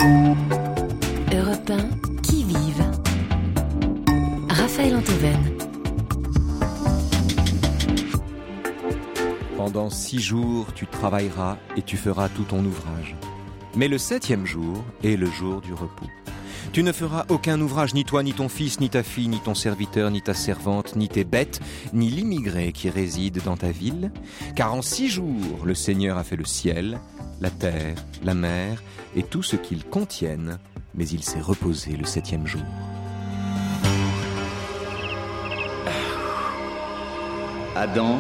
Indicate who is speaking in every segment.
Speaker 1: Europe 1, qui vive Raphaël Antoven.
Speaker 2: Pendant 6 jours, tu travailleras et tu feras tout ton ouvrage. Mais le 7e jour est le jour du repos. Tu ne feras aucun ouvrage, ni toi, ni ton fils, ni ta fille, ni ton serviteur, ni ta servante, ni tes bêtes, ni l'immigré qui réside dans ta ville. Car en 6 jours, le Seigneur a fait le ciel, la terre, la mer et tout ce qu'ils contiennent, mais il s'est reposé le 7e jour.
Speaker 3: Adam,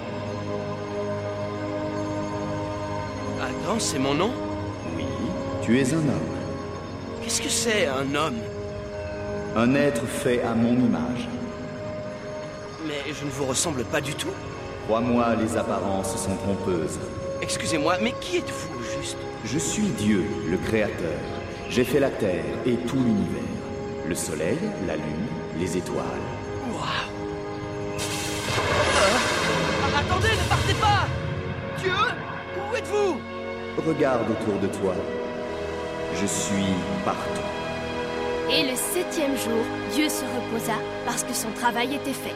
Speaker 4: Adam, c'est mon nom?
Speaker 3: oui, tu es un homme.
Speaker 4: Qu'est-ce que c'est, un homme?
Speaker 3: Un être fait à mon image.
Speaker 4: Mais je ne vous ressemble pas du tout.
Speaker 3: Crois-moi, les apparences sont trompeuses.
Speaker 4: Excusez-moi, mais qui êtes-vous, juste?
Speaker 3: Je suis Dieu, le Créateur. J'ai fait la terre et tout l'univers. Le soleil, la lune, les étoiles.
Speaker 4: Waouh! Attendez, ne partez pas! Dieu, où êtes-vous?
Speaker 3: Regarde autour de toi. Je suis partout.
Speaker 5: Et le 7e jour, Dieu se reposa parce que son travail était fait.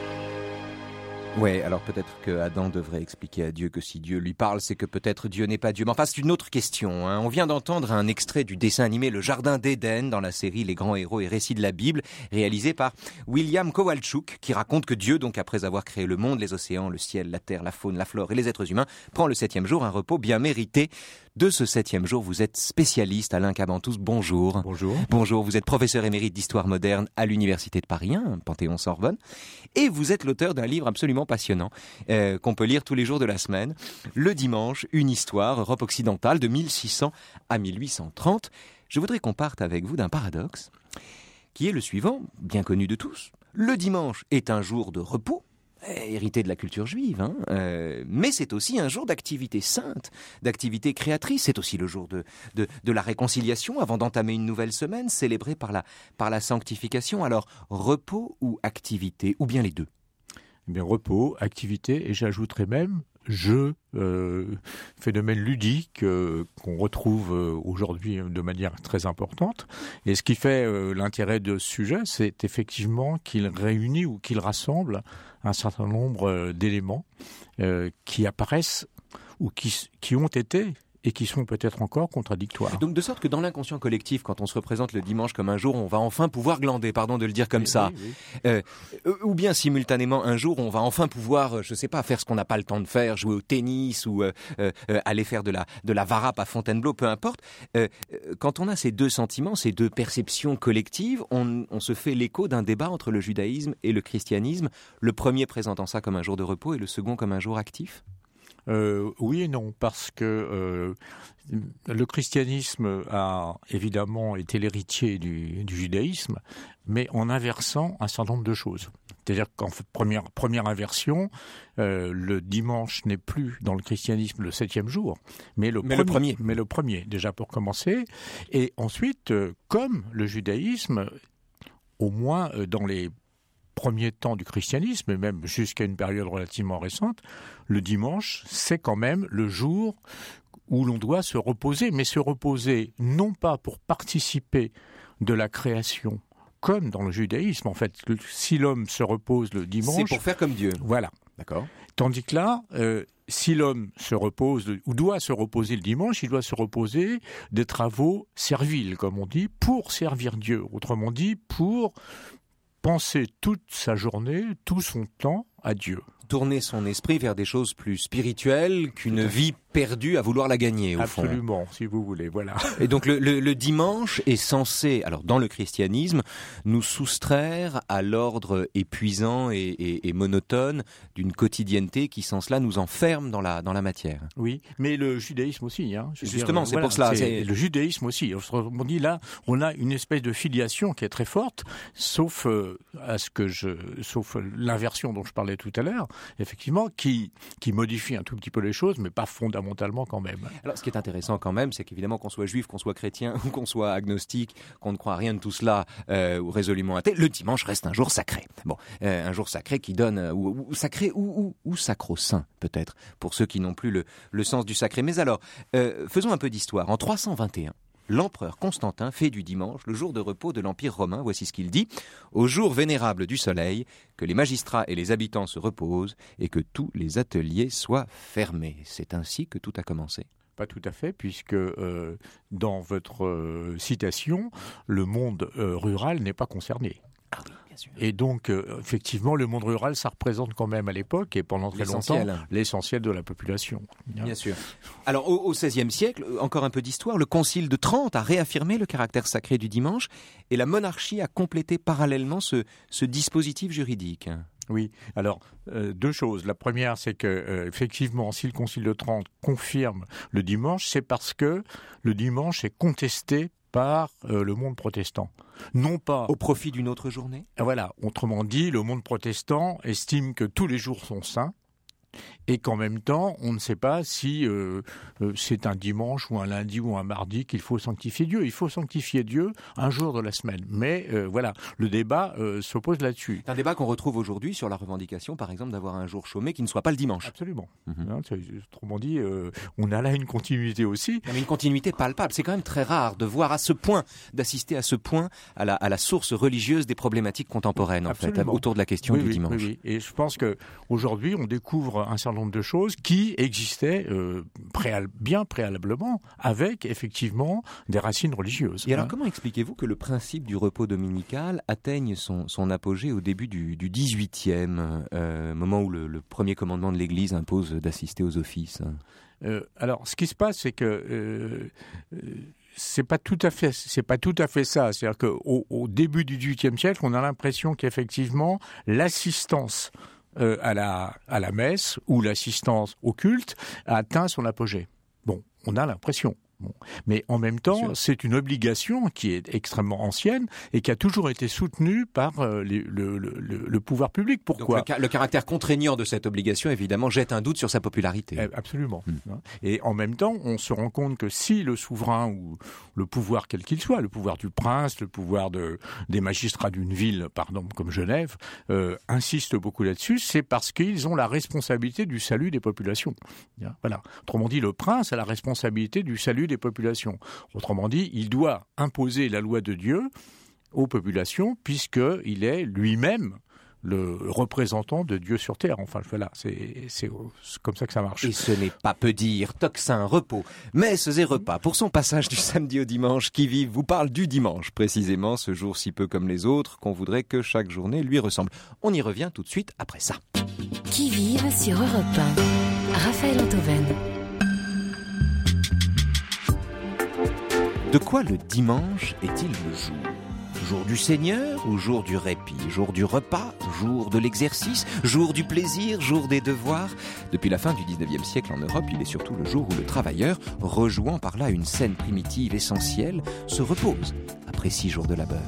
Speaker 2: Ouais, alors peut-être que Adam devrait expliquer à Dieu que si Dieu lui parle, c'est que peut-être Dieu n'est pas Dieu. Mais enfin, c'est une autre question. On vient d'entendre un extrait du dessin animé Le Jardin d'Éden dans la série Les Grands Héros et Récits de la Bible, réalisé par William Kowalczuk, qui raconte que Dieu, donc après avoir créé le monde, les océans, le ciel, la terre, la faune, la flore et les êtres humains, prend le 7e jour, un repos bien mérité. De ce 7e jour, vous êtes spécialiste, Alain Cabantous, bonjour.
Speaker 6: Bonjour.
Speaker 2: Bonjour, vous êtes professeur émérite d'histoire moderne à l'Université de Paris 1, Panthéon-Sorbonne, et vous êtes l'auteur d'un livre absolument passionnant, qu'on peut lire tous les jours de la semaine, Le dimanche, une histoire, Europe occidentale, de 1600 à 1830. Je voudrais qu'on parte avec vous d'un paradoxe, qui est le suivant, bien connu de tous. Le dimanche est un jour de repos, hérité de la culture juive, mais c'est aussi un jour d'activité sainte, d'activité créatrice. C'est aussi le jour de la réconciliation avant d'entamer une nouvelle semaine, célébrée par la sanctification. Alors, repos ou activité, ou bien les deux?
Speaker 6: Eh bien, repos, activité, et j'ajouterais même jeu, phénomène ludique qu'on retrouve aujourd'hui de manière très importante. Et ce qui fait l'intérêt de ce sujet, c'est effectivement qu'il réunit ou qu'il rassemble un certain nombre d'éléments qui apparaissent ou qui ont été et qui sont peut-être encore contradictoires.
Speaker 2: Donc de sorte que dans l'inconscient collectif, quand on se représente le dimanche comme un jour, on va enfin pouvoir glander, pardon de le dire comme ça. Oui. Ou bien simultanément, un jour, on va enfin pouvoir, je sais pas, faire ce qu'on n'a pas le temps de faire, jouer au tennis ou aller faire de la varap à Fontainebleau, peu importe. Quand on a ces deux sentiments, ces deux perceptions collectives, on se fait l'écho d'un débat entre le judaïsme et le christianisme, le premier présentant ça comme un jour de repos et le second comme un jour actif.
Speaker 6: Oui et non, parce que le christianisme a évidemment été l'héritier du judaïsme, mais en inversant un certain nombre de choses. C'est-à-dire qu'en première inversion, le dimanche n'est plus dans le christianisme le 7e jour, mais le premier, déjà pour commencer. Et ensuite, comme le judaïsme, au moins dans les premier temps du christianisme, et même jusqu'à une période relativement récente, le dimanche, c'est quand même le jour où l'on doit se reposer, mais se reposer non pas pour participer de la création, comme dans le judaïsme. En fait, si l'homme se repose le dimanche...
Speaker 2: C'est pour faire comme Dieu.
Speaker 6: Voilà.
Speaker 2: D'accord.
Speaker 6: Tandis que là, si l'homme se repose, ou doit se reposer le dimanche, il doit se reposer des travaux serviles, comme on dit, pour servir Dieu. Autrement dit, pour penser toute sa journée, tout son temps à Dieu.
Speaker 2: Tourner son esprit vers des choses plus spirituelles qu'une vie perdue à vouloir la gagner, au fond.
Speaker 6: Absolument, si vous voulez, voilà.
Speaker 2: Et donc le dimanche est censé, alors dans le christianisme, nous soustraire à l'ordre épuisant et monotone d'une quotidienneté qui, sans cela, nous enferme dans la matière.
Speaker 6: Oui, mais le judaïsme aussi.
Speaker 2: Justement, c'est pour cela.
Speaker 6: Le judaïsme aussi. On dit là, on a une espèce de filiation qui est très forte, sauf l'inversion dont je parlais tout à l'heure, effectivement, qui modifie un tout petit peu les choses, mais pas fondamentalement quand même.
Speaker 2: Alors, ce qui est intéressant quand même, c'est qu'évidemment, qu'on soit juif, qu'on soit chrétien, ou qu'on soit agnostique, qu'on ne croit à rien de tout cela, ou résolument athée, le dimanche reste un jour sacré. Bon, un jour sacré qui donne, ou sacré, ou sacro-saint, peut-être, pour ceux qui n'ont plus le sens du sacré. Mais alors, faisons un peu d'histoire. En 321, l'empereur Constantin fait du dimanche le jour de repos de l'Empire romain. Voici ce qu'il dit: au jour vénérable du soleil, que les magistrats et les habitants se reposent et que tous les ateliers soient fermés. C'est ainsi que tout a commencé.
Speaker 6: Pas tout à fait, puisque dans votre citation, le monde rural n'est pas concerné.
Speaker 2: Ah oui, bien sûr.
Speaker 6: Et donc, effectivement, le monde rural, ça représente quand même à l'époque, et pendant très longtemps, l'essentiel de la population.
Speaker 2: Bien sûr. Alors, au XVIe siècle, encore un peu d'histoire, le Concile de Trente a réaffirmé le caractère sacré du dimanche, et la monarchie a complété parallèlement ce dispositif juridique.
Speaker 6: Oui, alors deux choses. La première, c'est que effectivement, si le Concile de Trente confirme le dimanche, c'est parce que le dimanche est contesté par le monde protestant. Non pas
Speaker 2: au profit d'une autre journée.
Speaker 6: Voilà, autrement dit, le monde protestant estime que tous les jours sont saints et qu'en même temps, on ne sait pas si c'est un dimanche ou un lundi ou un mardi qu'il faut sanctifier Dieu. Il faut sanctifier Dieu un jour de la semaine. Mais voilà, le débat s'oppose là-dessus.
Speaker 2: C'est un débat qu'on retrouve aujourd'hui sur la revendication, par exemple, d'avoir un jour chômé qui ne soit pas le dimanche.
Speaker 6: Absolument. Autrement dit, on a là une continuité aussi.
Speaker 2: Mais une continuité palpable. C'est quand même très rare de voir à ce point, d'assister à ce point à la source religieuse des problématiques contemporaines, en fait, autour de la question du dimanche.
Speaker 6: Oui. Et je pense qu'aujourd'hui, on découvre un certain nombre de choses qui existaient bien préalablement, avec effectivement des racines religieuses.
Speaker 2: Et alors, comment expliquez-vous que le principe du repos dominical atteigne son apogée au début du XVIIIe, moment où le premier commandement de l'Église impose d'assister aux offices?
Speaker 6: Alors, ce qui se passe, c'est que c'est pas tout à fait ça. C'est-à-dire qu'au début du XVIIIe siècle, on a l'impression qu'effectivement l'assistance à la messe ou l'assistance au culte a atteint son apogée. Bon, on a l'impression. Bon. Mais en même temps, c'est une obligation qui est extrêmement ancienne et qui a toujours été soutenue par le pouvoir public. Pourquoi ?
Speaker 2: Donc le caractère contraignant de cette obligation, évidemment, jette un doute sur sa popularité.
Speaker 6: Absolument. Et en même temps, on se rend compte que si le souverain ou le pouvoir quel qu'il soit, le pouvoir du prince, le pouvoir des magistrats d'une ville, par exemple, comme Genève, insiste beaucoup là-dessus, c'est parce qu'ils ont la responsabilité du salut des populations. Voilà. Autrement dit, le prince a la responsabilité du salut des populations. Autrement dit, il doit imposer la loi de Dieu aux populations puisqu'il est lui-même le représentant de Dieu sur terre. Enfin, voilà, c'est comme ça que ça marche.
Speaker 2: Et ce n'est pas peu dire, tocsin, repos, messes et repas. Pour son passage du samedi au dimanche, Qui-Vive vous parle du dimanche, précisément ce jour si peu comme les autres qu'on voudrait que chaque journée lui ressemble. On y revient tout de suite après ça.
Speaker 1: Qui-Vive sur Europe 1. Raphaël Antoven.
Speaker 2: De quoi le dimanche est-il le jour ? Jour du Seigneur ou jour du répit ? Jour du repas ? Jour de l'exercice ? Jour du plaisir ? Jour des devoirs ? Depuis la fin du XIXe siècle en Europe, il est surtout le jour où le travailleur, rejouant par là une scène primitive essentielle, se repose après 6 jours de labeur.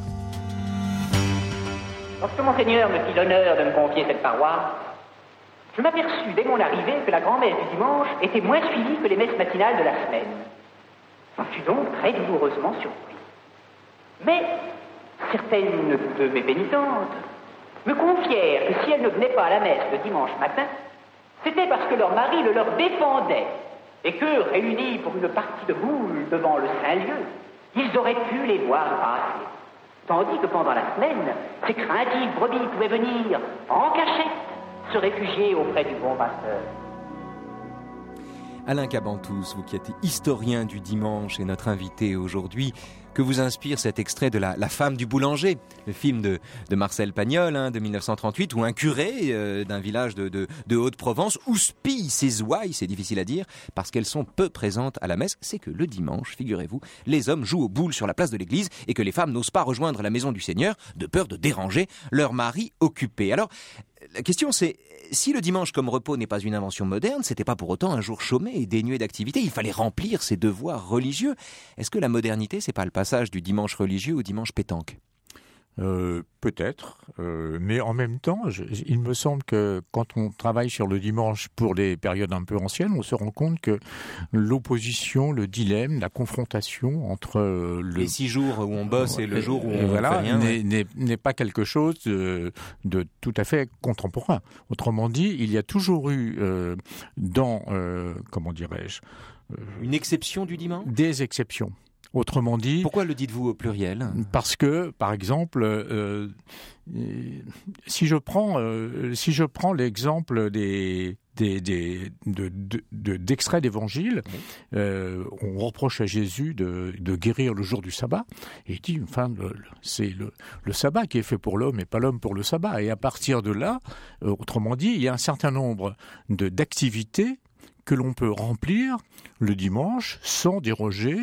Speaker 7: Lorsque Monseigneur me fit l'honneur de me confier cette paroisse, je m'aperçus dès mon arrivée que la grand-messe du dimanche était moins suivie que les messes matinales de la semaine. J'en fus donc très douloureusement surpris. Mais certaines de mes pénitentes me confièrent que si elles ne venaient pas à la messe le dimanche matin, c'était parce que leur mari le leur défendait et que, réunis pour une partie de boules devant le Saint-Lieu, ils auraient pu les voir passer. Tandis que pendant la semaine, ces craintives brebis pouvaient venir en cachette se réfugier auprès du bon pasteur.
Speaker 2: Alain Cabantous, vous qui êtes historien du dimanche et notre invité aujourd'hui, que vous inspire cet extrait de la femme du boulanger, le film de Marcel Pagnol de 1938, où un curé d'un village de Haute-Provence houspille ses ouailles, c'est difficile à dire, parce qu'elles sont peu présentes à la messe. C'est que le dimanche, figurez-vous, les hommes jouent aux boules sur la place de l'église et que les femmes n'osent pas rejoindre la maison du Seigneur de peur de déranger leur mari occupé. Alors, la question c'est, si le dimanche comme repos n'est pas une invention moderne, c'était pas pour autant un jour chômé et dénué d'activité, il fallait remplir ses devoirs religieux. Est-ce que la modernité, c'est pas le passage du dimanche religieux au dimanche pétanque ?
Speaker 6: Peut-être, mais en même temps, il me semble que quand on travaille sur le dimanche pour les périodes un peu anciennes, on se rend compte que l'opposition, le dilemme, la confrontation entre
Speaker 2: les 6 jours où on bosse et le jour où on fait rien,
Speaker 6: n'est pas quelque chose de tout à fait contemporain. Autrement dit, il y a toujours eu comment dirais-je,
Speaker 2: une exception du dimanche ?
Speaker 6: Des exceptions. Autrement dit...
Speaker 2: Pourquoi le dites-vous au pluriel ?
Speaker 6: Parce que, par exemple, si je prends l'exemple d'extraits d'évangile, on reproche à Jésus de guérir le jour du sabbat, et il dit, c'est le sabbat qui est fait pour l'homme et pas l'homme pour le sabbat. Et à partir de là, autrement dit, il y a un certain nombre d'activités que l'on peut remplir le dimanche sans déroger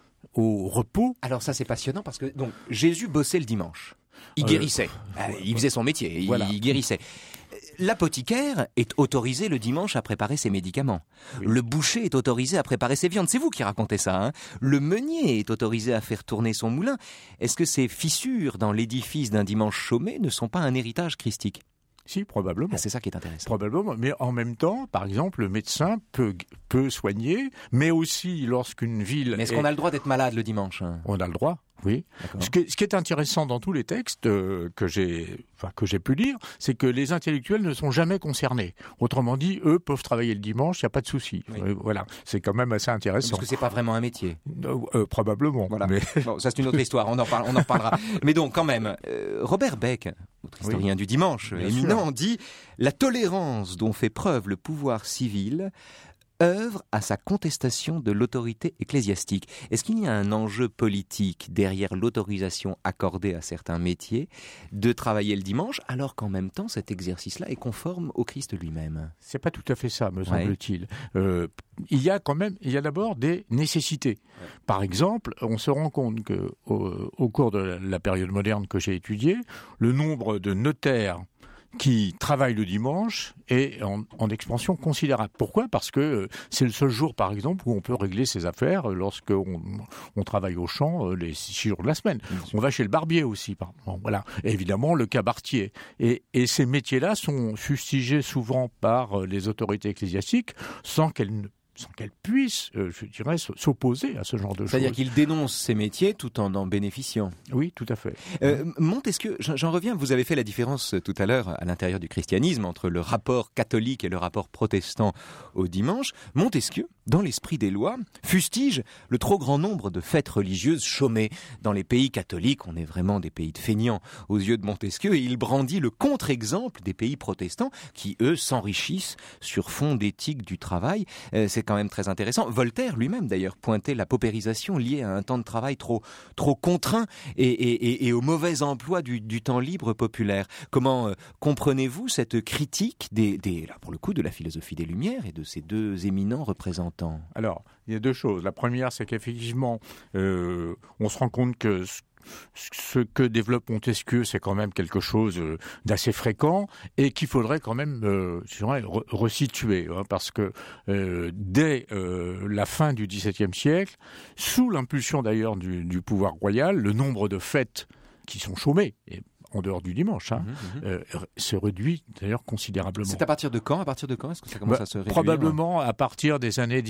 Speaker 6: au repos.
Speaker 2: Alors ça c'est passionnant parce que donc Jésus bossait le dimanche. Il guérissait. Il faisait son métier.
Speaker 6: Voilà.
Speaker 2: Il guérissait. L'apothicaire est autorisé le dimanche à préparer ses médicaments. Oui. Le boucher est autorisé à préparer ses viandes. C'est vous qui racontez ça, hein ? Le meunier est autorisé à faire tourner son moulin. Est-ce que ces fissures dans l'édifice d'un dimanche chômé ne sont pas un héritage christique ?
Speaker 6: Si, probablement.
Speaker 2: C'est ça qui est intéressant.
Speaker 6: Probablement, mais en même temps, par exemple, le médecin peut soigner, mais aussi lorsqu'une ville...
Speaker 2: Mais est-ce qu'on a le droit d'être malade le dimanche ?
Speaker 6: On a le droit, oui. Ce qui est intéressant dans tous les textes que j'ai pu lire, c'est que les intellectuels ne sont jamais concernés. Autrement dit, eux peuvent travailler le dimanche, il n'y a pas de souci. Oui. Voilà, c'est quand même assez intéressant.
Speaker 2: Parce que c'est pas vraiment un métier.
Speaker 6: Probablement.
Speaker 2: Voilà. Mais... Bon, ça c'est une autre histoire, on en reparlera. Mais donc quand même, Robert Beck, notre historien du dimanche, éminent, dit « La tolérance dont fait preuve le pouvoir civil œuvre à sa contestation de l'autorité ecclésiastique. » Est-ce qu'il y a un enjeu politique derrière l'autorisation accordée à certains métiers de travailler le dimanche, alors qu'en même temps cet exercice-là est conforme au Christ lui-même ?
Speaker 6: C'est pas tout à fait ça, me semble-t-il. Il y a d'abord des nécessités. Ouais. Par exemple, on se rend compte que au cours de la période moderne que j'ai étudiée, le nombre de notaires qui travaillent le dimanche est en expansion considérable. Pourquoi ? Parce que c'est le seul jour, par exemple, où on peut régler ses affaires lorsqu'on travaille au champ les 6 jours de la semaine. On va chez le barbier aussi. Voilà. Et évidemment, le cabaretier. Et ces métiers-là sont fustigés souvent par les autorités ecclésiastiques sans qu'elles puissent, je dirais, s'opposer à ce genre de choses.
Speaker 2: C'est-à-dire qu'ils dénoncent ces métiers tout en bénéficiant.
Speaker 6: Oui, tout à fait.
Speaker 2: Montesquieu, j'en reviens, vous avez fait la différence tout à l'heure à l'intérieur du christianisme entre le rapport catholique et le rapport protestant au dimanche. Montesquieu, dans l'esprit des lois, fustige le trop grand nombre de fêtes religieuses chômées. Dans les pays catholiques, on est vraiment des pays de feignants aux yeux de Montesquieu, et il brandit le contre-exemple des pays protestants qui, eux, s'enrichissent sur fond d'éthique du travail. C'est quand même très intéressant. Voltaire lui-même d'ailleurs pointait la paupérisation liée à un temps de travail trop contraint et au mauvais emploi du temps libre populaire. Comment comprenez-vous cette critique là, pour le coup, de la philosophie des Lumières et de ces deux éminents représentants ?
Speaker 6: Alors, il y a deux choses. La première, c'est qu'effectivement, on se rend compte que ce que développe Montesquieu, c'est quand même quelque chose d'assez fréquent et qu'il faudrait quand même resituer, parce que dès la fin du XVIIe siècle, sous l'impulsion d'ailleurs du pouvoir royal, le nombre de fêtes qui sont chômées, en dehors du dimanche, se réduit d'ailleurs considérablement.
Speaker 2: C'est à partir de quand est-ce que ça commence à se réduire ?
Speaker 6: Probablement à partir des années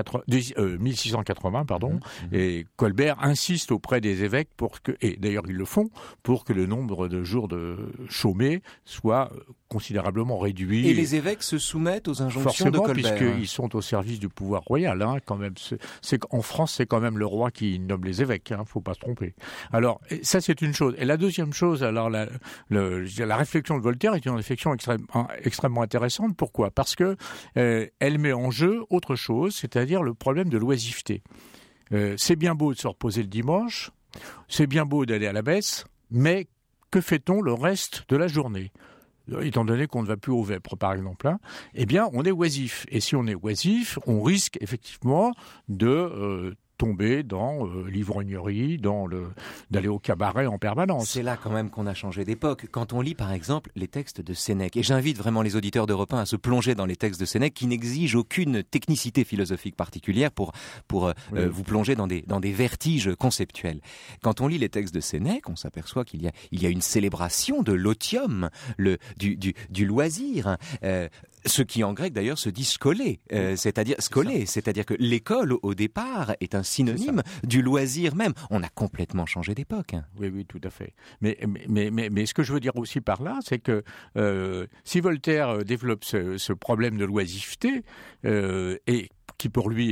Speaker 6: 1680, et Colbert insiste auprès des évêques et d'ailleurs ils le font, pour que le nombre de jours de chômés soit considérablement réduit.
Speaker 2: Et les évêques se soumettent aux injonctions de Colbert.
Speaker 6: Puisqu'ils sont au service du pouvoir royal, quand même. En France, c'est quand même le roi qui nomme les évêques, faut pas se tromper. Alors, ça c'est une chose. Et la deuxième chose, alors la réflexion de Voltaire est une réflexion extrêmement intéressante. Pourquoi ? Parce que elle met en jeu autre chose, c'est-à-dire le problème de l'oisiveté. C'est bien beau de se reposer le dimanche, c'est bien beau d'aller à la messe, mais que fait-on le reste de la journée ? Étant donné qu'on ne va plus aux vêpres, par exemple, eh bien, on est oisif. Et si on est oisif, on risque effectivement de tomber dans l'ivrognerie, d'aller au cabaret en permanence.
Speaker 2: C'est là quand même qu'on a changé d'époque. Quand on lit par exemple les textes de Sénèque, et j'invite vraiment les auditeurs d'Europe 1 à se plonger dans les textes de Sénèque qui n'exigent aucune technicité philosophique particulière pour vous plonger dans des vertiges conceptuels. Quand on lit les textes de Sénèque, on s'aperçoit qu'il y a une célébration de l'otium, du loisir. Ce qui en grec d'ailleurs se dit scolé, c'est-à-dire que l'école au départ est un synonyme du loisir même. On a complètement changé d'époque.
Speaker 6: Oui, tout à fait. Mais ce que je veux dire aussi par là, c'est que si Voltaire développe ce problème de l'oisiveté, et qui pour lui est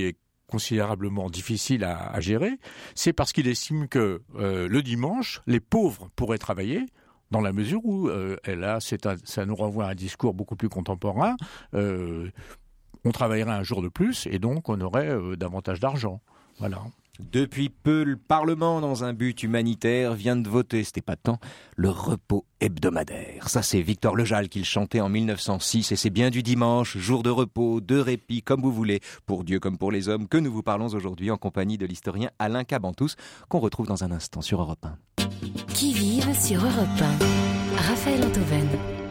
Speaker 6: considérablement difficile à gérer, c'est parce qu'il estime que le dimanche, les pauvres pourraient travailler, dans la mesure où, ça nous renvoie à un discours beaucoup plus contemporain, on travaillerait un jour de plus et donc on aurait davantage d'argent. Voilà.
Speaker 2: Depuis peu, le Parlement, dans un but humanitaire, vient de voter, c'était pas tant, le repos hebdomadaire. Ça, c'est Victor Lejal qui le chantait en 1906, et c'est bien du dimanche, jour de repos, de répit, comme vous voulez, pour Dieu comme pour les hommes, que nous vous parlons aujourd'hui en compagnie de l'historien Alain Cabantous, qu'on retrouve dans un instant sur Europe 1.
Speaker 1: Qui vive sur Europe 1. Raphaël Antoven.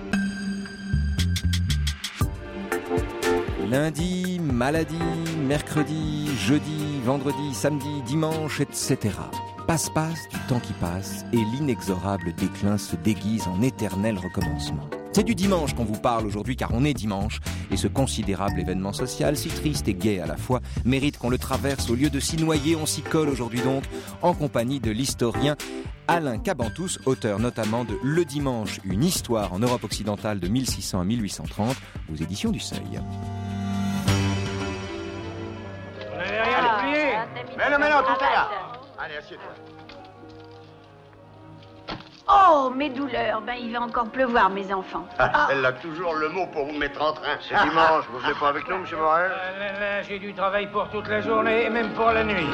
Speaker 2: Lundi, maladie, mercredi, jeudi, vendredi, samedi, dimanche, etc. Passe-passe du temps qui passe et l'inexorable déclin se déguise en éternel recommencement. C'est du dimanche qu'on vous parle aujourd'hui car on est dimanche et ce considérable événement social, si triste et gai à la fois, mérite qu'on le traverse. Au lieu de s'y noyer, on s'y colle aujourd'hui donc en compagnie de l'historien Alain Cabantous, auteur notamment de Le Dimanche, une histoire en Europe occidentale de 1600 à 1830 aux éditions du Seuil.
Speaker 8: Mais non, tout est là. Allez, assieds-toi.
Speaker 9: Oh, mes douleurs, il va encore pleuvoir, mes enfants.
Speaker 8: Elle a toujours le mot pour vous mettre en train. C'est dimanche, vous venez pas avec nous, monsieur Morel?
Speaker 10: Là, j'ai du travail pour toute la journée et même pour la nuit.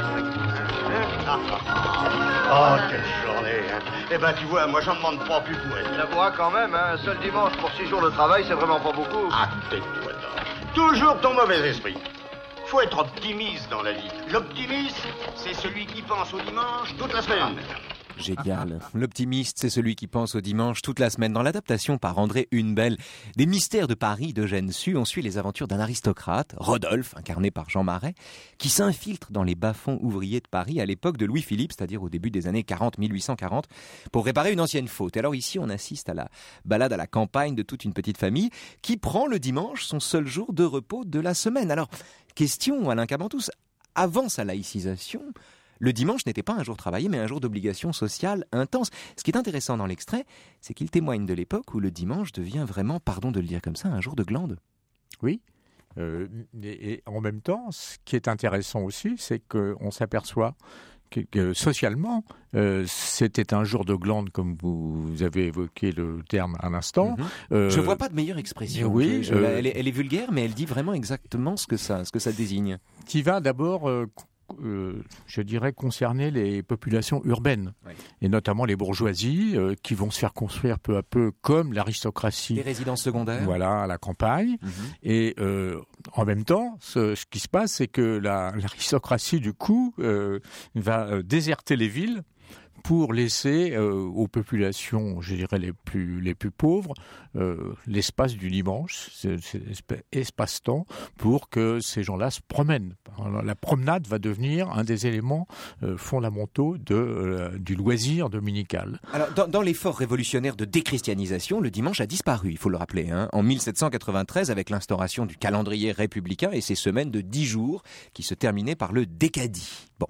Speaker 8: Oh, quelle journée, hein. Eh ben, tu vois, moi, j'en demande pas plus pour elle.
Speaker 11: La voix quand même, hein. Un seul dimanche pour 6 jours de travail, c'est vraiment pas beaucoup.
Speaker 8: Ah, tais-toi donc. Toujours ton mauvais esprit. Faut être optimiste dans la vie. L'optimiste, c'est celui qui pense au dimanche toute la semaine.
Speaker 2: Génial. L'optimiste, c'est celui qui pense au dimanche toute la semaine. Dans l'adaptation par André Hunebelle des Mystères de Paris d'Eugène Sue, on suit les aventures d'un aristocrate, Rodolphe, incarné par Jean Marais, qui s'infiltre dans les bas-fonds ouvriers de Paris à l'époque de Louis-Philippe, c'est-à-dire au début des années 1840, pour réparer une ancienne faute. Et alors ici, on assiste à la balade à la campagne de toute une petite famille qui prend le dimanche, son seul jour de repos de la semaine. Alors, question, Alain Cabantous, avant sa laïcisation, le dimanche n'était pas un jour travaillé, mais un jour d'obligation sociale intense. Ce qui est intéressant dans l'extrait, c'est qu'il témoigne de l'époque où le dimanche devient vraiment, pardon de le dire comme ça, un jour de glande.
Speaker 6: Oui. Et en même temps, ce qui est intéressant aussi, c'est qu'on s'aperçoit que socialement, c'était un jour de glande, comme vous avez évoqué le terme à l'instant.
Speaker 2: Je ne vois pas de meilleure expression.
Speaker 6: Oui,
Speaker 2: elle est vulgaire, mais elle dit vraiment exactement ce que ça désigne.
Speaker 6: Qui va d'abord... je dirais concerner les populations urbaines, oui. Et notamment les bourgeoisies qui vont se faire construire peu à peu comme l'aristocratie.
Speaker 2: Les résidences secondaires.
Speaker 6: Voilà, à la campagne. Et en même temps, ce qui se passe, c'est que l'aristocratie, du coup, va déserter les villes pour laisser aux populations, je dirais, les plus pauvres, l'espace du dimanche, espace-temps, pour que ces gens-là se promènent. Alors, la promenade va devenir un des éléments fondamentaux du loisir dominical.
Speaker 2: Alors, dans l'effort révolutionnaire de déchristianisation, le dimanche a disparu, il faut le rappeler, en 1793, avec l'instauration du calendrier républicain et ses semaines de 10 jours qui se terminaient par le décadi. Bon.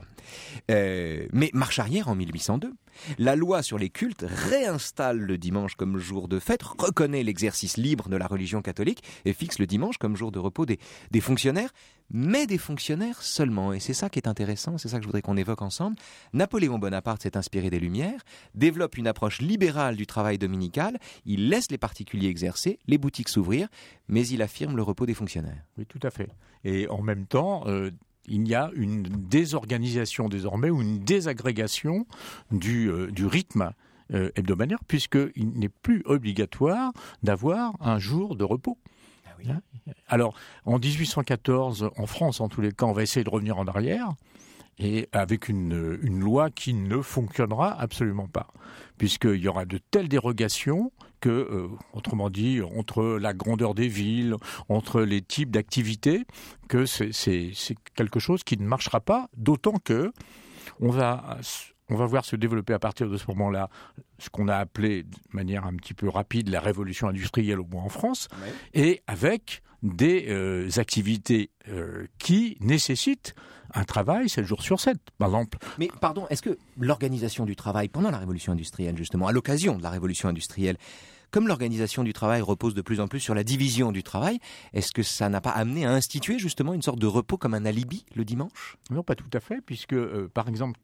Speaker 2: Mais marche arrière en 1802. La loi sur les cultes réinstalle le dimanche comme jour de fête, reconnaît l'exercice libre de la religion catholique et fixe le dimanche comme jour de repos des fonctionnaires, mais des fonctionnaires seulement. Et c'est ça qui est intéressant, c'est ça que je voudrais qu'on évoque ensemble. Napoléon Bonaparte s'est inspiré des Lumières, développe une approche libérale du travail dominical, il laisse les particuliers exercer, les boutiques s'ouvrir, mais il affirme le repos des fonctionnaires.
Speaker 6: Oui, tout à fait. Et en même temps... il y a une désorganisation désormais ou une désagrégation du rythme hebdomadaire, puisqu'il n'est plus obligatoire d'avoir un jour de repos.
Speaker 2: Ah oui.
Speaker 6: Alors, en 1814, en France, en tous les cas, on va essayer de revenir en arrière, et avec une loi qui ne fonctionnera absolument pas, puisqu'il y aura de telles dérogations que, autrement dit, entre la grandeur des villes, entre les types d'activités, que c'est quelque chose qui ne marchera pas, d'autant que on va voir se développer à partir de ce moment-là ce qu'on a appelé de manière un petit peu rapide la révolution industrielle, au moins en France, ouais. Et avec des activités qui nécessitent un travail 7 jours sur 7, par exemple.
Speaker 2: Mais pardon, est-ce que l'organisation du travail pendant la révolution industrielle, justement, à l'occasion de la révolution industrielle, comme l'organisation du travail repose de plus en plus sur la division du travail, est-ce que ça n'a pas amené à instituer justement une sorte de repos comme un alibi le dimanche ?
Speaker 6: Non, pas tout à fait, puisque par exemple,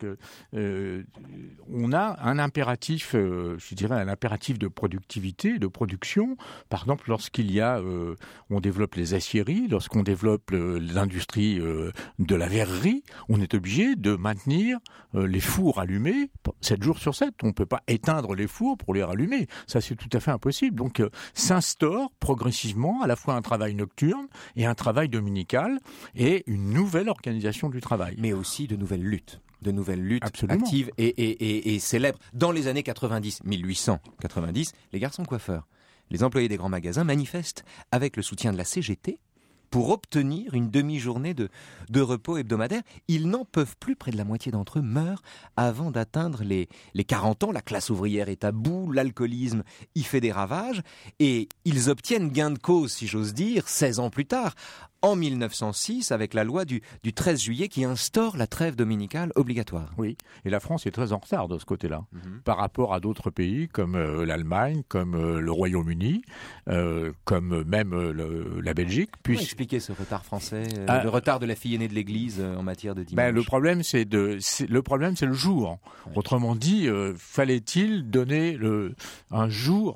Speaker 6: on a un impératif, je dirais un impératif de productivité, de production. Par exemple, lorsqu'il y a, on développe les aciéries, lorsqu'on développe l'industrie de la verrerie, on est obligé de maintenir les fours allumés 7 jours sur 7. On ne peut pas éteindre les fours pour les rallumer. Ça, c'est tout à fait impossible. Donc, s'instaure progressivement à la fois un travail nocturne et un travail dominical et une nouvelle organisation du travail.
Speaker 2: Mais aussi de nouvelles luttes. De nouvelles luttes
Speaker 6: Absolument.
Speaker 2: Actives et célèbres. Dans les années 1890, les garçons coiffeurs, les employés des grands magasins manifestent avec le soutien de la CGT pour obtenir une demi-journée de repos hebdomadaire. Ils n'en peuvent plus, près de la moitié d'entre eux meurent avant d'atteindre les 40 ans. La classe ouvrière est à bout, l'alcoolisme y fait des ravages, et ils obtiennent gain de cause, si j'ose dire, 16 ans plus tard, en 1906, avec la loi du 13 juillet qui instaure la trêve dominicale obligatoire.
Speaker 6: Oui, et la France est très en retard de ce côté-là, par rapport à d'autres pays comme l'Allemagne, comme le Royaume-Uni, comme même la Belgique.
Speaker 2: Comment expliquer ce retard français, le retard de la fille aînée de l'Église en matière de dimanche ?
Speaker 6: Le problème, c'est le jour. Ouais. Autrement dit, fallait-il donner un jour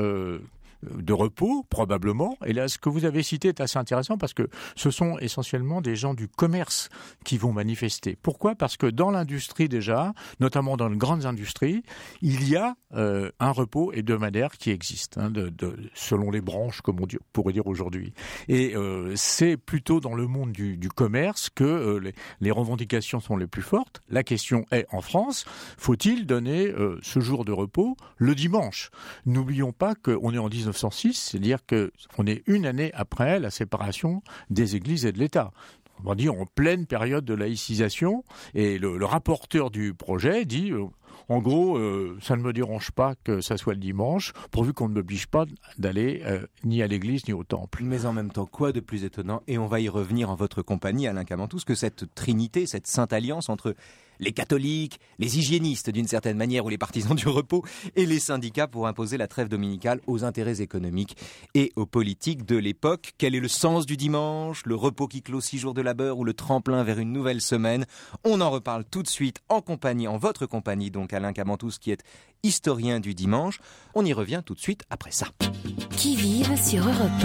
Speaker 6: de repos, probablement. Et là, ce que vous avez cité est assez intéressant parce que ce sont essentiellement des gens du commerce qui vont manifester. Pourquoi ? Parce que dans l'industrie déjà, notamment dans les grandes industries, il y a un repos hebdomadaire qui existe, selon les branches, comme on pourrait dire aujourd'hui. Et c'est plutôt dans le monde du commerce que les revendications sont les plus fortes. La question est, en France, faut-il donner ce jour de repos le dimanche ? N'oublions pas qu'on est en 1906, c'est-à-dire qu'on est une année après la séparation des églises et de l'État. On va dire en pleine période de laïcisation, et le rapporteur du projet dit en gros, ça ne me dérange pas que ça soit le dimanche, pourvu qu'on ne m'oblige pas d'aller ni à l'église ni au temple.
Speaker 2: Mais en même temps, quoi de plus étonnant, et on va y revenir en votre compagnie, Alain Camantous, que cette trinité, cette sainte alliance entre les catholiques, les hygiénistes d'une certaine manière, ou les partisans du repos, et les syndicats pour imposer la trêve dominicale aux intérêts économiques et aux politiques de l'époque. Quel est le sens du dimanche ? Le repos qui clôt 6 jours de labeur ou le tremplin vers une nouvelle semaine ? On en reparle tout de suite en votre compagnie, donc Alain Camantous, qui est historien du dimanche. On y revient tout de suite après ça.
Speaker 1: Qui vive sur Europe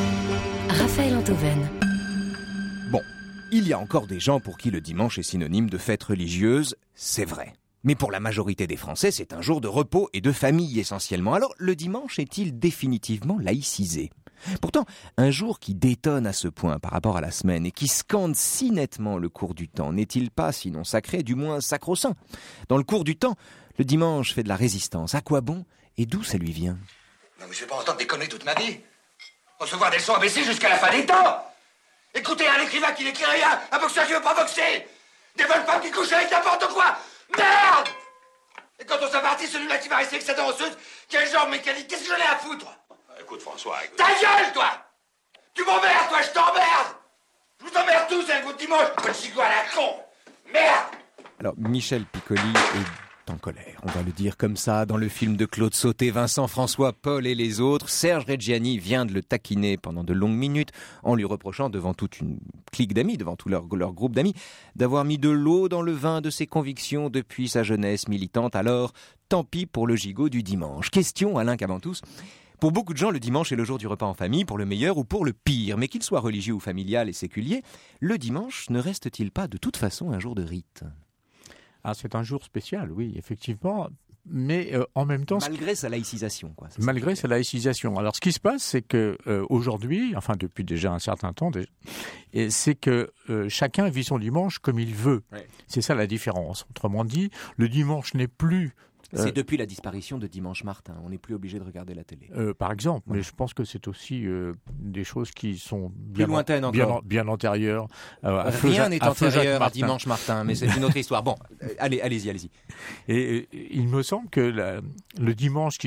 Speaker 1: 1. Raphaël Antoven.
Speaker 2: Bon, il y a encore des gens pour qui le dimanche est synonyme de fête religieuse, c'est vrai. Mais pour la majorité des Français, c'est un jour de repos et de famille essentiellement. Alors, le dimanche est-il définitivement laïcisé ? Pourtant, un jour qui détonne à ce point par rapport à la semaine et qui scande si nettement le cours du temps, n'est-il pas, sinon sacré, du moins sacro-saint ? Dans le cours du temps, le dimanche fait de la résistance. À quoi bon et d'où ça lui vient ?
Speaker 8: Non mais je vais pas entendre des conneries toute ma vie. Recevoir des leçons ABC jusqu'à la fin des temps. Écoutez un écrivain qui n'écrit rien, un boxeur qui veut pas boxer, des bonnes femmes qui couchent avec n'importe quoi. Merde! Et quand on s'est parti, celui-là qui va rester avec sa danseuse, qui a une jambe mécanique, qu'est-ce que j'en ai à foutre?
Speaker 11: Écoute François, écoute.
Speaker 8: Ta gueule, toi! Tu m'emmerdes, toi, je t'emmerde! Je vous emmerde tous un coup de dimanche, pas de chico à la con! Merde!
Speaker 2: Alors, Michel Piccoli est en colère, on va le dire comme ça. Dans le film de Claude Sauté, Vincent, François, Paul et les autres, Serge Reggiani vient de le taquiner pendant de longues minutes en lui reprochant devant toute une clique d'amis, devant tout leur groupe d'amis, d'avoir mis de l'eau dans le vin de ses convictions depuis sa jeunesse militante. Alors, tant pis pour le gigot du dimanche. Question, Alain Camantous. Pour beaucoup de gens, le dimanche est le jour du repas en famille, pour le meilleur ou pour le pire. Mais qu'il soit religieux ou familial et séculier, le dimanche ne reste-t-il pas de toute façon un jour de rite ?
Speaker 6: Ah, c'est un jour spécial, oui, effectivement, mais en même temps...
Speaker 2: Malgré sa laïcisation, quoi.
Speaker 6: Malgré sa laïcisation. Alors, ce qui se passe, c'est que aujourd'hui, enfin depuis déjà un certain temps, c'est que chacun vit son dimanche comme il veut. Ouais. C'est ça la différence. Autrement dit, le dimanche n'est plus...
Speaker 2: C'est depuis la disparition de Dimanche Martin. On n'est plus obligé de regarder la télé.
Speaker 6: Par exemple, mais je pense que c'est aussi des choses qui sont bien
Speaker 2: lointaines encore.
Speaker 6: Bien antérieures.
Speaker 2: Rien n'est antérieur à Dimanche Martin, mais c'est une autre histoire. Bon, allez-y.
Speaker 6: Et il me semble que le dimanche qui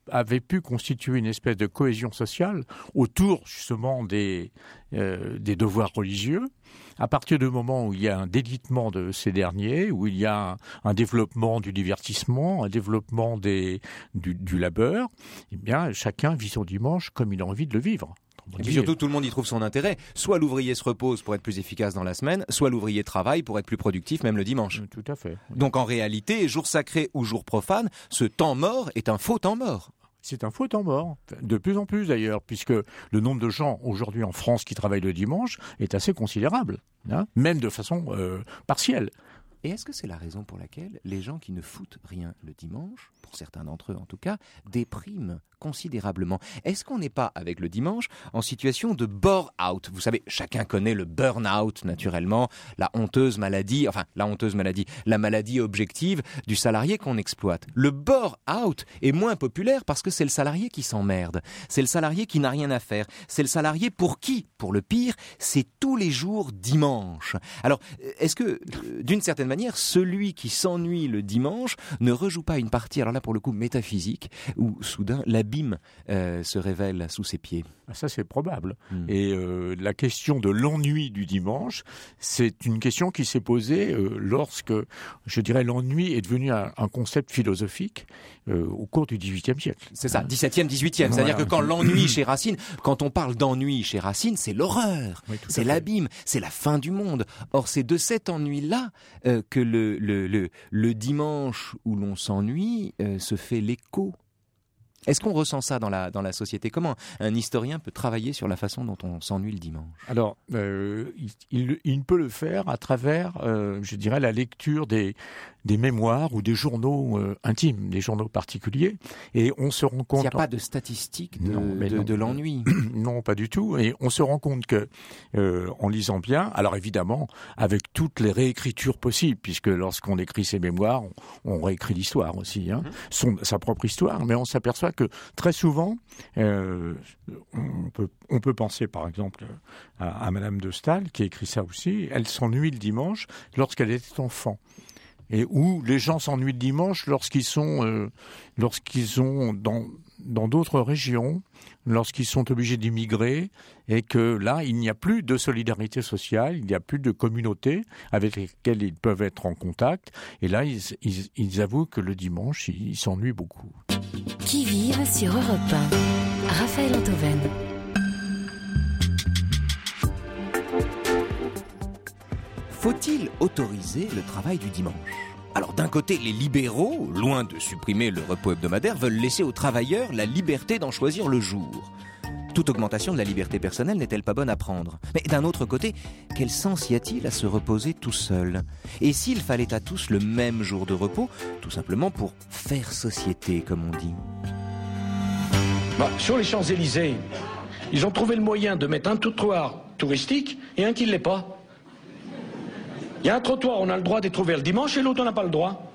Speaker 6: avait pu constituer une espèce de cohésion sociale autour justement des devoirs religieux. À partir du moment où il y a un délitement de ces derniers, où il y a un développement du divertissement, un développement du labeur, eh bien, chacun vit son dimanche comme il a envie de le vivre.
Speaker 2: Et puis surtout, tout le monde y trouve son intérêt. Soit l'ouvrier se repose pour être plus efficace dans la semaine, soit l'ouvrier travaille pour être plus productif, même le dimanche.
Speaker 6: Tout à fait.
Speaker 2: Donc en réalité, jour sacré ou jour profane, ce temps mort est un faux temps mort.
Speaker 6: C'est un faux temps mort, de plus en plus d'ailleurs, puisque le nombre de gens aujourd'hui en France qui travaillent le dimanche est assez considérable, même de façon partielle.
Speaker 2: Et est-ce que c'est la raison pour laquelle les gens qui ne foutent rien le dimanche, pour certains d'entre eux en tout cas, dépriment considérablement? Est-ce qu'on n'est pas, avec le dimanche, en situation de bore-out? Vous savez, chacun connaît le burn-out, naturellement, la maladie objective du salarié qu'on exploite. Le bore-out est moins populaire parce que c'est le salarié qui s'emmerde. C'est le salarié qui n'a rien à faire. C'est le salarié pour qui, pour le pire, c'est tous les jours dimanche. Alors, est-ce que, d'une certaine manière, celui qui s'ennuie le dimanche ne rejoue pas une partie, alors là pour le coup métaphysique, où soudain l'abîme se révèle sous ses pieds?
Speaker 6: Ça c'est probable. Et la question de l'ennui du dimanche, c'est une question qui s'est posée lorsque, je dirais, l'ennui est devenu un concept philosophique au cours du XVIIIe siècle.
Speaker 2: C'est ça, XVIIe, XVIIIe. C'est-à-dire que quand l'ennui chez Racine, quand on parle d'ennui chez Racine, c'est l'horreur, c'est l'abîme, c'est la fin du monde. Or, c'est de cet ennui-là que le dimanche où l'on s'ennuie se fait l'écho. Est-ce qu'on ressent ça dans la société? Comment un historien peut travailler sur la façon dont on s'ennuie le dimanche?
Speaker 6: Alors, il peut le faire à travers, je dirais, la lecture des mémoires ou des journaux intimes, des journaux particuliers. Et on se rend compte...
Speaker 2: Il n'y a pas de statistiques de l'ennui.
Speaker 6: Non, pas du tout. Et on se rend compte que, en lisant bien, alors évidemment, avec toutes les réécritures possibles, puisque lorsqu'on écrit ses mémoires, on réécrit l'histoire aussi, sa propre histoire, mais on s'aperçoit que très souvent, on peut penser par exemple à Madame de Staël, qui écrit ça aussi, elle s'ennuie le dimanche lorsqu'elle était enfant. Et où les gens s'ennuient le dimanche lorsqu'ils sont dans d'autres régions, lorsqu'ils sont obligés d'immigrer, et que là, il n'y a plus de solidarité sociale, il n'y a plus de communauté avec lesquelles ils peuvent être en contact. Et là, ils avouent que le dimanche, ils s'ennuient beaucoup.
Speaker 1: Qui vive sur Europe 1. Raphaël Antoven.
Speaker 2: Faut-il autoriser le travail du dimanche? Alors d'un côté, les libéraux, loin de supprimer le repos hebdomadaire, veulent laisser aux travailleurs la liberté d'en choisir le jour. Toute augmentation de la liberté personnelle n'est-elle pas bonne à prendre? Mais d'un autre côté, quel sens y a-t-il à se reposer tout seul? Et s'il fallait à tous le même jour de repos, tout simplement pour faire société, comme on dit?
Speaker 12: Sur les Champs-Élysées, ils ont trouvé le moyen de mettre un trottoir touristique et un qui ne l'est pas. Il y a un trottoir, on a le droit d'être ouvert le dimanche et l'autre, on n'a pas le droit.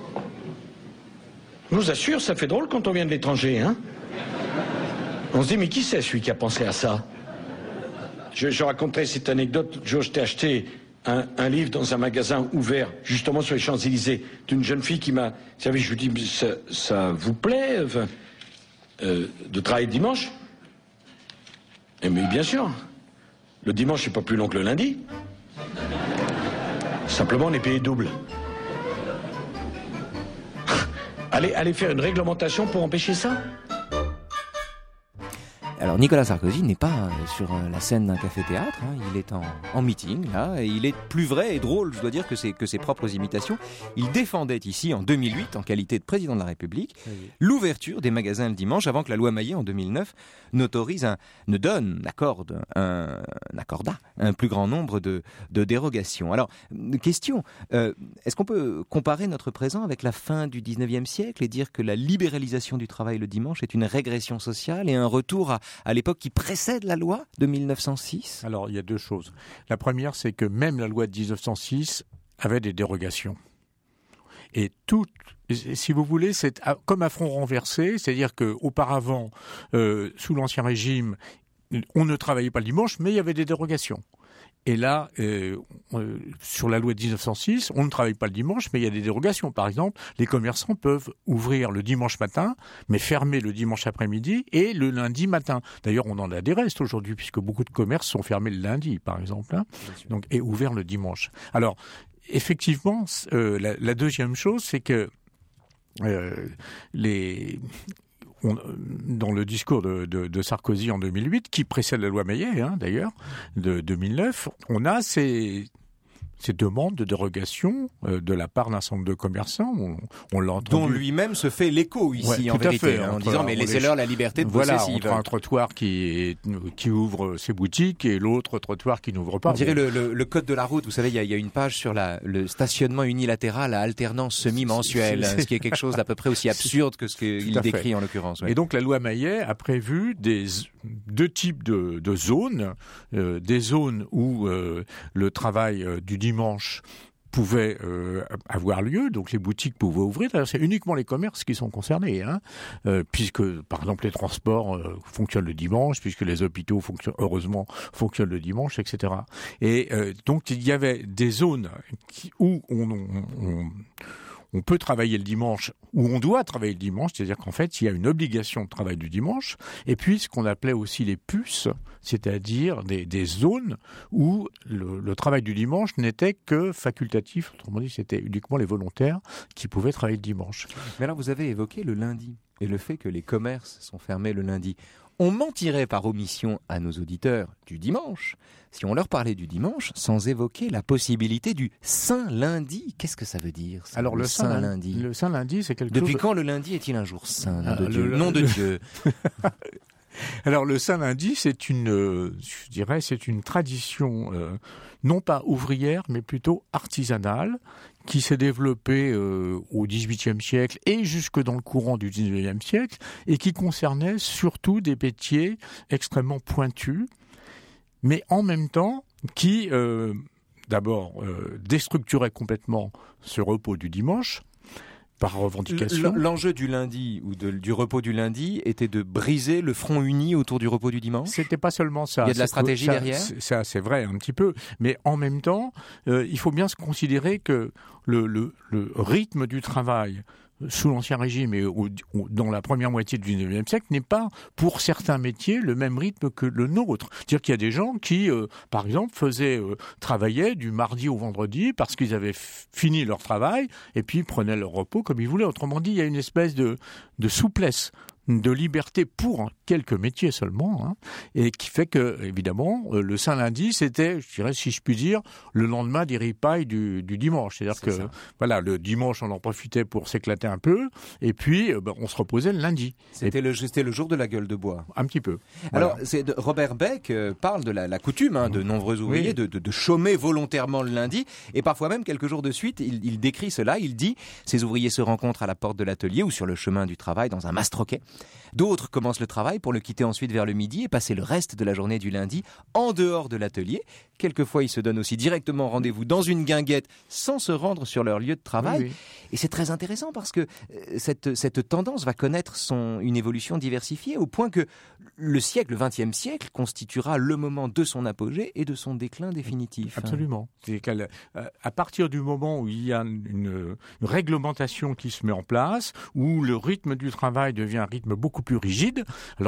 Speaker 12: Je vous assure, ça fait drôle quand on vient de l'étranger, hein. On se dit, mais qui c'est celui qui a pensé à ça? Je raconterai cette anecdote. Je t'ai acheté un livre dans un magasin ouvert, justement sur les Champs-Élysées, d'une jeune fille qui m'a... Vous savez, je lui dis, mais ça vous plaît de travailler le dimanche? Et mais bien sûr. Le dimanche, c'est pas plus long que le lundi. Simplement, on est payé double. Allez faire une réglementation pour empêcher ça.
Speaker 2: Alors Nicolas Sarkozy n'est pas sur la scène d'un café-théâtre, il est en meeting, là, et il est plus vrai et drôle, je dois dire, que ses propres imitations. Il défendait ici, en 2008, en qualité de président de la République, l'ouverture des magasins le dimanche, avant que la loi Maillet, en 2009, n'accorde un plus grand nombre de dérogations. Alors, question, est-ce qu'on peut comparer notre présent avec la fin du 19e siècle et dire que la libéralisation du travail le dimanche est une régression sociale et un retour à l'époque qui précède la loi de 1906?
Speaker 6: Alors, il y a deux choses. La première, c'est que même la loi de 1906 avait des dérogations. Et toutes, si vous voulez, c'est comme à front renversé, c'est-à-dire qu'auparavant, sous l'Ancien Régime, on ne travaillait pas le dimanche, mais il y avait des dérogations. Et là, sur la loi de 1906, on ne travaille pas le dimanche, mais il y a des dérogations. Par exemple, les commerçants peuvent ouvrir le dimanche matin, mais fermer le dimanche après-midi et le lundi matin. D'ailleurs, on en a des restes aujourd'hui, puisque beaucoup de commerces sont fermés le lundi, par exemple, donc, et ouverts le dimanche. Alors, effectivement, la deuxième chose, c'est que dans le discours de Sarkozy en 2008, qui précède la loi Maillet, d'ailleurs, de 2009, on a ces demandes de dérogation de la part d'un certain nombre de commerçants. On l'a entendu.
Speaker 2: Dont lui-même se fait l'écho ici, en vérité, en disant mais laissez-leur la liberté de bosser s'ils veulent.
Speaker 6: Entre un trottoir qui ouvre ses boutiques et l'autre trottoir qui n'ouvre pas.
Speaker 2: On dirait le code de la route. Vous savez, il y a une page sur le stationnement unilatéral à alternance semi-mensuelle, ce qui est quelque chose d'à peu près aussi absurde que ce qu'il décrit en l'occurrence. Ouais.
Speaker 6: Et donc la loi Maillet a prévu deux types de zones. Des zones où le travail du dimanche pouvait avoir lieu, donc les boutiques pouvaient ouvrir. D'ailleurs, c'est uniquement les commerces qui sont concernés, puisque, par exemple, les transports fonctionnent le dimanche, puisque les hôpitaux heureusement fonctionnent le dimanche, etc. Et donc, il y avait des zones où on peut travailler le dimanche, ou on doit travailler le dimanche, c'est-à-dire qu'en fait, il y a une obligation de travail du dimanche, et puis ce qu'on appelait aussi les puces, c'est-à-dire des zones où le travail du dimanche n'était que facultatif, autrement dit, c'était uniquement les volontaires qui pouvaient travailler le dimanche.
Speaker 2: Mais alors, vous avez évoqué le lundi, et le fait que les commerces sont fermés le lundi. On mentirait par omission à nos auditeurs du dimanche si on leur parlait du dimanche sans évoquer la possibilité du Saint lundi. Qu'est-ce que ça veut dire ça,
Speaker 6: alors le Saint lundi. Le Saint lundi, c'est quelque chose.
Speaker 2: Depuis quand le lundi est-il un jour saint, nom de Dieu, nom de Dieu.
Speaker 6: Alors le Saint lundi, c'est une tradition non pas ouvrière, mais plutôt artisanale, qui s'est développée au XVIIIe siècle et jusque dans le courant du XIXe siècle, et qui concernait surtout des métiers extrêmement pointus, mais en même temps qui, d'abord, déstructuraient complètement ce repos du dimanche, par revendication.
Speaker 2: L'enjeu du lundi ou du repos du lundi était de briser le front uni autour du repos du dimanche.
Speaker 6: C'était pas seulement ça.
Speaker 2: Il y a de la stratégie derrière.
Speaker 6: Ça, c'est vrai un petit peu, mais en même temps, il faut bien se considérer que le rythme du travail sous l'Ancien Régime et dans la première moitié du XIXe siècle n'est pas, pour certains métiers, le même rythme que le nôtre. C'est-à-dire qu'il y a des gens qui, par exemple, travaillaient du mardi au vendredi parce qu'ils avaient fini leur travail et puis prenaient leur repos comme ils voulaient. Autrement dit, il y a une espèce de souplesse, de liberté pour quelques métiers seulement, et qui fait que, évidemment, le Saint lundi, c'était, je dirais, si je puis dire, le lendemain des ripailles du dimanche. C'est-à-dire que, voilà, le dimanche, on en profitait pour s'éclater un peu, et puis, on se reposait le lundi.
Speaker 2: C'était le jour de la gueule de bois.
Speaker 6: Un petit peu. Voilà.
Speaker 2: Alors, Robert Beck parle de la coutume de nombreux ouvriers de chômer volontairement le lundi, et parfois même quelques jours de suite, il décrit cela, il dit, ces ouvriers se rencontrent à la porte de l'atelier ou sur le chemin du travail dans un mastroquet. D'autres commencent le travail pour le quitter ensuite vers le midi et passer le reste de la journée du lundi en dehors de l'atelier. Quelquefois, ils se donnent aussi directement rendez-vous dans une guinguette sans se rendre sur leur lieu de travail. Oui. Et c'est très intéressant parce que cette tendance va connaître une évolution diversifiée au point que le XXe siècle constituera le moment de son apogée et de son déclin définitif.
Speaker 6: Absolument. C'est à partir du moment où il y a une réglementation qui se met en place, où le rythme du travail devient un rythme beaucoup plus rigide,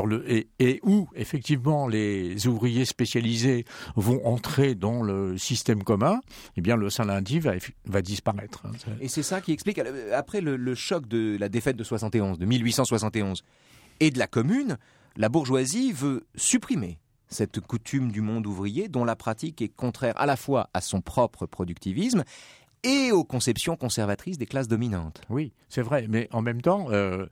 Speaker 6: et où effectivement les ouvriers spécialisés vont entrer dans le système commun, eh bien le Saint lundi va disparaître.
Speaker 2: Et c'est ça qui explique, après le choc de la défaite de 1871 et de la Commune, la bourgeoisie veut supprimer cette coutume du monde ouvrier dont la pratique est contraire à la fois à son propre productivisme et aux conceptions conservatrices des classes dominantes.
Speaker 6: Oui, c'est vrai, mais en même temps,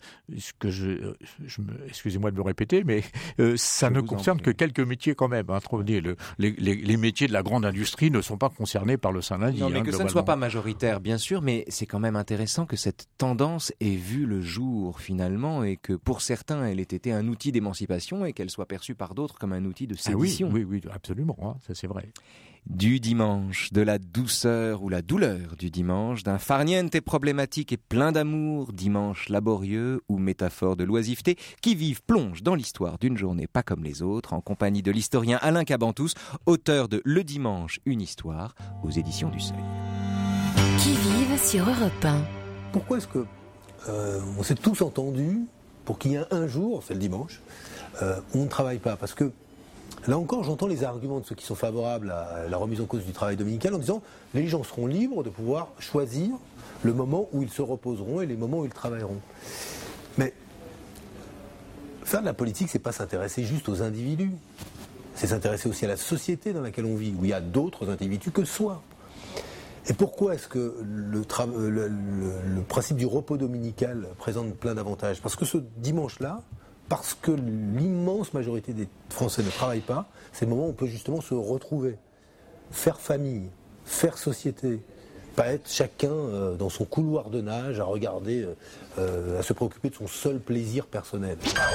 Speaker 6: excusez-moi de me répéter, mais ça ne concerne que quelques métiers quand même. Les métiers de la grande industrie ne sont pas concernés par le Saint lundi.
Speaker 2: Non, mais que ça ne soit pas majoritaire, bien sûr, mais c'est quand même intéressant que cette tendance ait vu le jour finalement, et que pour certains, elle ait été un outil d'émancipation et qu'elle soit perçue par d'autres comme un outil de sédition.
Speaker 6: Oui, absolument, ça c'est vrai.
Speaker 2: Du dimanche, de la douceur ou la douleur du dimanche, d'un farniente problématique et plein d'amour, dimanche laborieux ou métaphore de l'oisiveté, qui vive plonge dans l'histoire d'une journée pas comme les autres, en compagnie de l'historien Alain Cabantous, auteur de Le dimanche, une histoire, aux éditions du Seuil.
Speaker 1: Qui vive sur Europe 1.
Speaker 13: Pourquoi est-ce que on s'est tous entendus pour qu'il y ait un jour, c'est le dimanche, on ne travaille pas? Parce que là encore, j'entends les arguments de ceux qui sont favorables à la remise en cause du travail dominical en disant les gens seront libres de pouvoir choisir le moment où ils se reposeront et les moments où ils travailleront. Mais faire de la politique, c'est pas s'intéresser juste aux individus, c'est s'intéresser aussi à la société dans laquelle on vit, où il y a d'autres individus que soi. Et pourquoi est-ce que le principe du repos dominical présente plein d'avantages? Parce que ce dimanche-là, parce que l'immense majorité des Français ne travaillent pas, c'est le moment où on peut justement se retrouver, faire famille, faire société, pas être chacun dans son couloir de nage à regarder, à se préoccuper de son seul plaisir personnel.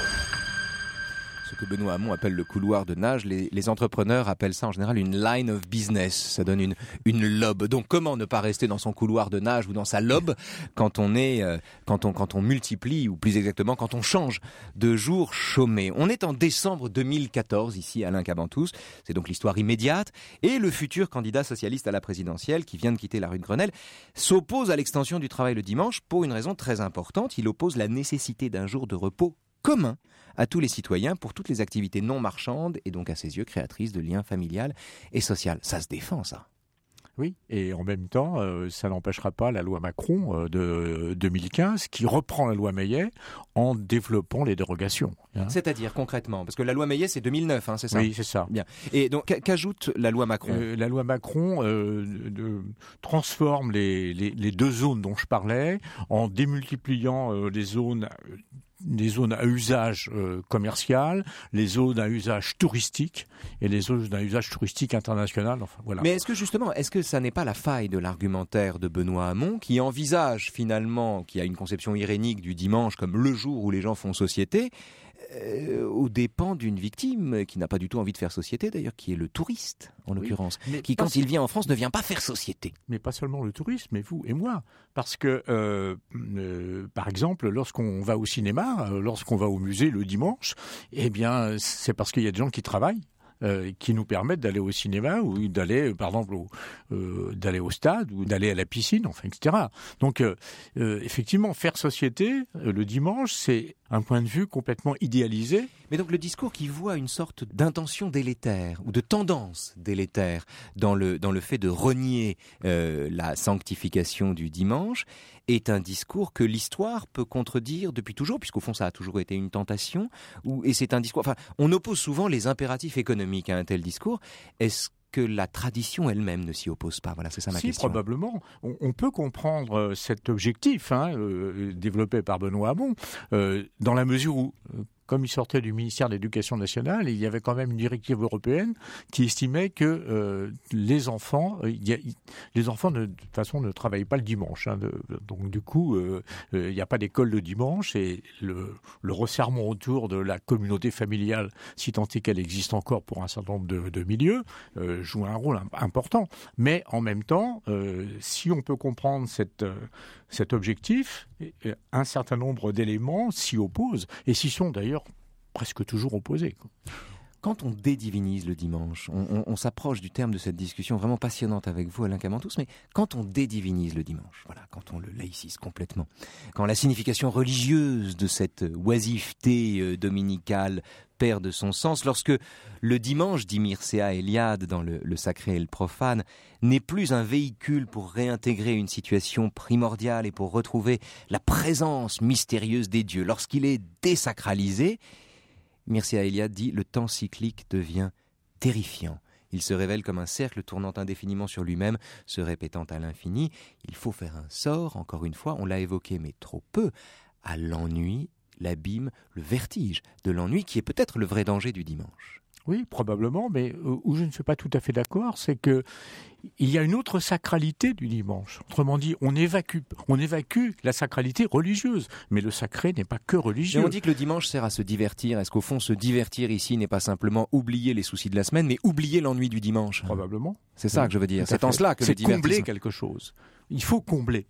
Speaker 2: Ce que Benoît Hamon appelle le couloir de nage, les entrepreneurs appellent ça en général une line of business. Ça donne une lobe. Donc comment ne pas rester dans son couloir de nage ou dans sa lobe quand on multiplie, ou plus exactement quand on change de jour chômé. On est en décembre 2014 ici, Alain Cabantous. C'est donc l'histoire immédiate. Et le futur candidat socialiste à la présidentielle, qui vient de quitter la rue de Grenelle, s'oppose à l'extension du travail le dimanche pour une raison très importante. Il oppose la nécessité d'un jour de repos commun à tous les citoyens pour toutes les activités non marchandes et donc à ses yeux créatrices de liens familial et social. Ça se défend, ça.
Speaker 6: Oui, et en même temps, ça n'empêchera pas la loi Macron de 2015 qui reprend la loi Meillet en développant les dérogations. Hein.
Speaker 2: C'est-à-dire concrètement, parce que la loi Meillet c'est 2009, hein, c'est ça?
Speaker 6: Oui, c'est ça.
Speaker 2: Bien. Et donc qu'ajoute la loi Macron?
Speaker 6: La loi Macron transforme les deux zones dont je parlais en démultipliant les zones à usage commercial, les zones à usage touristique et les zones à usage touristique international. Enfin, voilà.
Speaker 2: Mais est-ce que ça n'est pas la faille de l'argumentaire de Benoît Hamon qui envisage finalement, qui a une conception irénique du dimanche comme le jour où les gens font société, aux dépens d'une victime qui n'a pas du tout envie de faire société d'ailleurs, qui est le touriste en l'occurrence, qui quand il vient en France ne vient pas faire société.
Speaker 6: Mais pas seulement le touriste, mais vous et moi. Parce que, par exemple, lorsqu'on va au cinéma, lorsqu'on va au musée le dimanche, eh bien, c'est parce qu'il y a des gens qui travaillent. Qui nous permettent d'aller au cinéma ou d'aller, par exemple, d'aller au stade ou d'aller à la piscine, enfin, etc. Donc, effectivement, faire société le dimanche, c'est un point de vue complètement idéalisé.
Speaker 2: Mais donc le discours qui voit une sorte d'intention délétère ou de tendance délétère dans le fait de renier la sanctification du dimanche est un discours que l'histoire peut contredire depuis toujours, puisqu'au fond ça a toujours été une tentation. Et c'est un discours. Enfin, on oppose souvent les impératifs économiques à un tel discours. Est-ce que la tradition elle-même ne s'y oppose pas? Voilà, c'est ça ma question.
Speaker 6: Si, probablement. On peut comprendre cet objectif développé par Benoît Hamon dans la mesure où, comme il sortait du ministère de l'Éducation nationale, il y avait quand même une directive européenne qui estimait que les enfants de toute façon ne travaillent pas le dimanche. Donc du coup, il n'y a pas d'école le dimanche et le resserrement autour de la communauté familiale, si tant est qu'elle existe encore pour un certain nombre de milieux, joue un rôle important. Mais en même temps, si on peut comprendre cet objectif, un certain nombre d'éléments s'y opposent et s'y sont d'ailleurs presque toujours opposés.
Speaker 2: Quand on dédivinise le dimanche, on s'approche du terme de cette discussion vraiment passionnante avec vous, Alain Cabantous, mais quand on dédivinise le dimanche, voilà, quand on le laïcise complètement, quand la signification religieuse de cette oisiveté dominicale perd de son sens, lorsque le dimanche, dit Mircea Eliade dans le sacré et le profane, n'est plus un véhicule pour réintégrer une situation primordiale et pour retrouver la présence mystérieuse des dieux, lorsqu'il est désacralisé, Mircea Eliade dit « Le temps cyclique devient terrifiant. Il se révèle comme un cercle tournant indéfiniment sur lui-même, se répétant à l'infini. Il faut faire un sort, encore une fois, on l'a évoqué, mais trop peu, à l'ennui, l'abîme, le vertige de l'ennui qui est peut-être le vrai danger du dimanche. »
Speaker 6: Oui, probablement, mais où je ne suis pas tout à fait d'accord, c'est que il y a une autre sacralité du dimanche. Autrement dit, on évacue la sacralité religieuse, mais le sacré n'est pas que religieux.
Speaker 2: Mais on dit que le dimanche sert à se divertir. Est-ce qu'au fond, se divertir ici n'est pas simplement oublier les soucis de la semaine, mais oublier l'ennui du dimanche?
Speaker 6: Probablement.
Speaker 2: C'est ça que je veux dire. C'est en cela que le divertissement...
Speaker 6: C'est combler quelque chose. Il faut combler.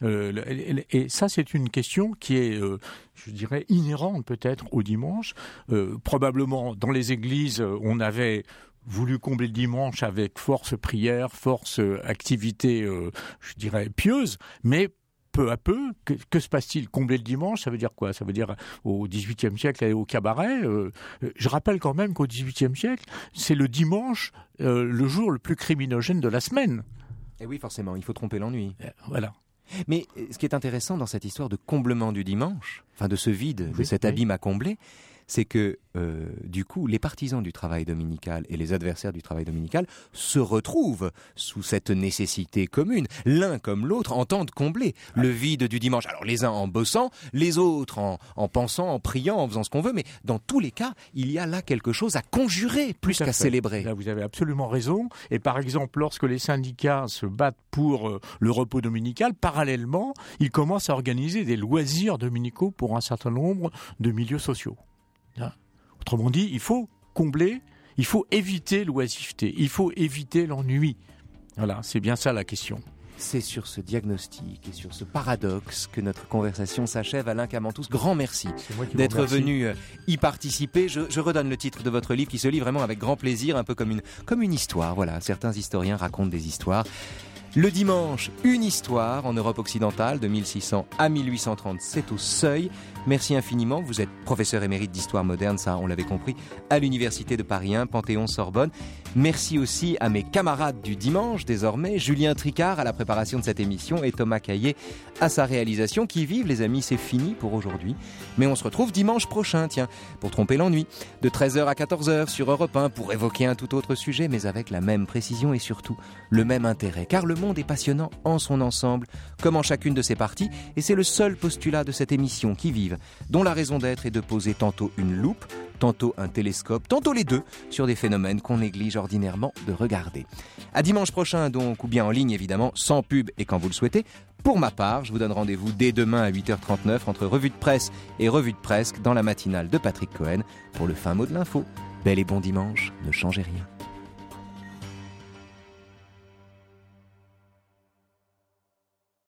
Speaker 6: Et ça, c'est une question qui est, je dirais, inhérente peut-être au dimanche. Probablement, dans les églises, on avait voulu combler le dimanche avec force prière, force activité, je dirais, pieuse, mais peu à peu, que se passe-t-il? Combler le dimanche, ça veut dire quoi? Ça veut dire au XVIIIe siècle aller au cabaret. Je rappelle quand même qu'au XVIIIe siècle, c'est le dimanche le jour le plus criminogène de la semaine.
Speaker 2: Et oui, forcément, il faut tromper l'ennui.
Speaker 6: Voilà.
Speaker 2: Mais ce qui est intéressant dans cette histoire de comblement du dimanche, enfin de ce vide, de cet abîme à combler, c'est que, du coup, les partisans du travail dominical et les adversaires du travail dominical se retrouvent sous cette nécessité commune. L'un comme l'autre entendent combler le vide du dimanche. Alors les uns en bossant, les autres en pensant, en priant, en faisant ce qu'on veut, mais dans tous les cas, il y a là quelque chose à conjurer plus qu'à célébrer.
Speaker 6: Là, vous avez absolument raison. Et par exemple, lorsque les syndicats se battent pour le repos dominical, parallèlement, ils commencent à organiser des loisirs dominicaux pour un certain nombre de milieux sociaux. Autrement dit, il faut combler, il faut éviter l'oisiveté, il faut éviter l'ennui. Voilà, c'est bien ça la question.
Speaker 2: C'est sur ce diagnostic et sur ce paradoxe que notre conversation s'achève. Alain Camantous, grand merci d'être venu y participer. Je redonne le titre de votre livre qui se lit vraiment avec grand plaisir, un peu comme une histoire. Voilà, certains historiens racontent des histoires. Le dimanche, une histoire en Europe occidentale de 1600 à 1830, c'est au Seuil. Merci infiniment, vous êtes professeur émérite d'histoire moderne, ça on l'avait compris, à l'Université de Paris 1, Panthéon-Sorbonne. Merci aussi à mes camarades du dimanche désormais, Julien Tricard à la préparation de cette émission et Thomas Caillet à sa réalisation. Qui vive les amis, c'est fini pour aujourd'hui. Mais on se retrouve dimanche prochain, tiens, pour tromper l'ennui, de 13h à 14h sur Europe 1 pour évoquer un tout autre sujet, mais avec la même précision et surtout le même intérêt. Car le monde est passionnant en son ensemble, comme en chacune de ses parties, et c'est le seul postulat de cette émission Qui vive, dont la raison d'être est de poser tantôt une loupe, tantôt un télescope, tantôt les deux, sur des phénomènes qu'on néglige ordinairement de regarder. À dimanche prochain donc, ou bien en ligne évidemment, sans pub et quand vous le souhaitez. Pour ma part, je vous donne rendez-vous dès demain à 8h39 entre Revue de Presse et Revue de Presque dans la matinale de Patrick Cohen pour le fin mot de l'info. Bel et bon dimanche, ne changez rien.